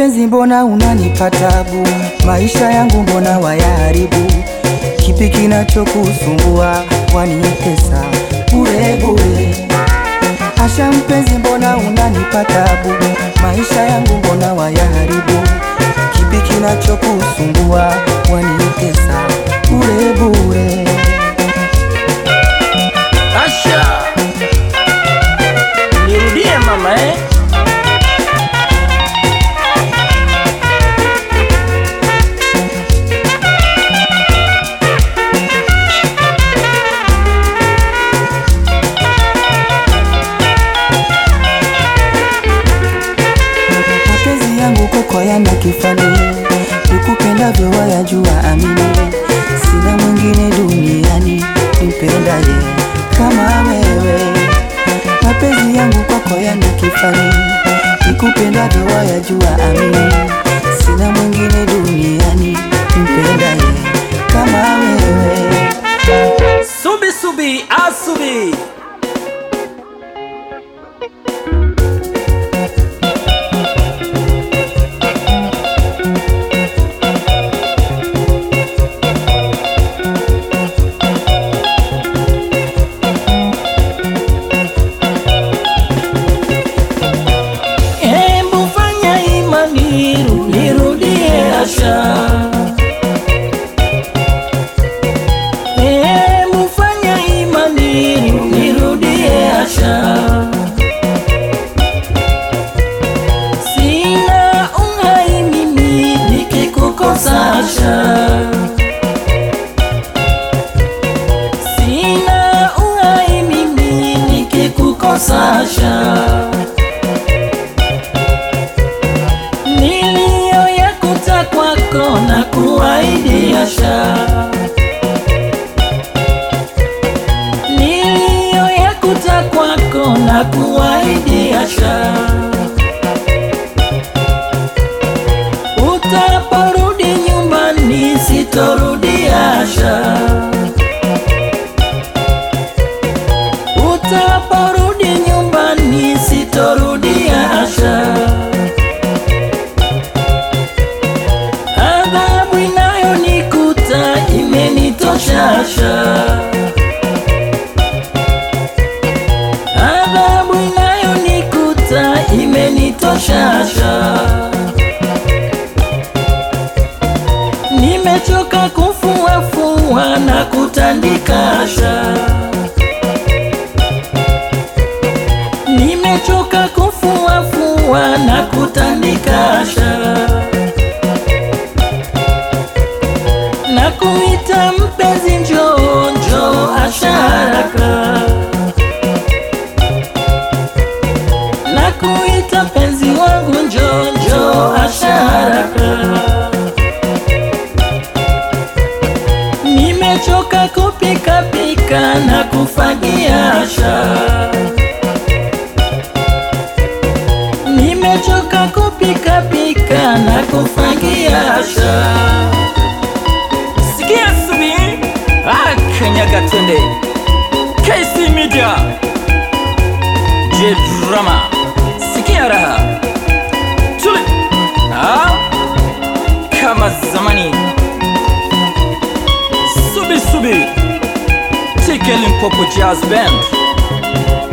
mpenzi, mbona unanipa tabu? Maisha yangu mbona wayaharibu? Kipi kinachokusumbua? Wanitesa bure bure. Asha mpenzi, mbona unanipa tabu? Maisha yangu mbona wayaharibu? Kipi kinachokusumbua? Wanitesa bure bure. Asha, nirudie mama Mapenzi yangu kwako yana kifani, nikupendavyo wayajua amini. Sina mwingine duniani nimpendaye kama wewe. Mapenzi yangu kwako yana kifani, nikupendavyo wayajua amini. Sina mwingine duniani nimpendaye kama wewe. Subi subi asubi. Mufanya imani nirudie Asha. Sina uhai mimi nikikukosa Asha. Sina uhai mimi nikikukosa Asha. Niliyoyakuta kwako na kuahidi Asha. Niliyoyakuta kwako na kuahidi Asha. Utaporudi nyumbani sitorudi Asha. Utaporudi nyumbani sitorudi Asha. Adhabu inayonikuta imenitosha Asha. Adhabu inayonikuta imenitosha Asha. Nimechoka kufuafua na kutandika Asha. Nimechoka kufuafua na kutandika Asha. Nakuita mpenzi, njoo njoo Asha haraka. Nakuita mpenzi wangu, njoo njoo Asha haraka. Nimechoka kupika pika na kufagia Asha. Nimechoka kupika pika na kufagia Asha. Sikia subi. Kanyaga twende. KC Media J Drama. Sikia raha. Tuli. Kama zamani. Subi subi. Take a Limpopo Jazz Band.